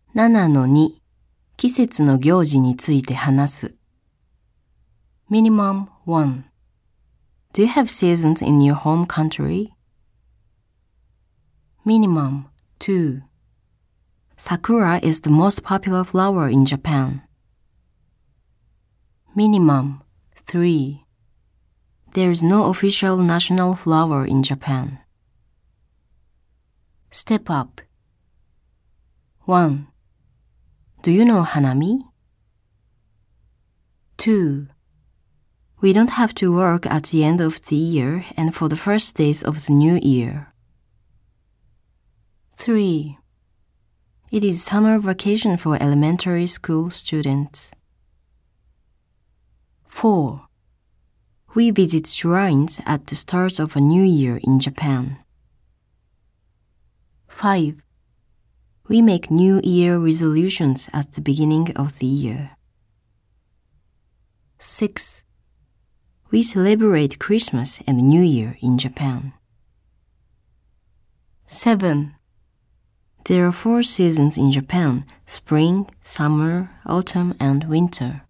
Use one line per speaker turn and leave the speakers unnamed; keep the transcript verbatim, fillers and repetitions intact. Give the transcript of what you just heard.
ななのに 季節の行事について話す。Minimum one. Do you have seasons in your home country? Minimum two. Sakura is the most popular flower in Japan. Minimum three. There is no official national flower in Japan. Step up. one. Do you know Hanami? two. We don't have to work at the end of the year and for the first days of the new year. three. It is summer vacation for elementary school students. four. We visit shrines at the start of a new year in Japan. five. We make New Year resolutions at the beginning of the year. six. We celebrate Christmas and New Year in Japan. seven. There are four seasons in Japan: spring, summer, autumn, and winter.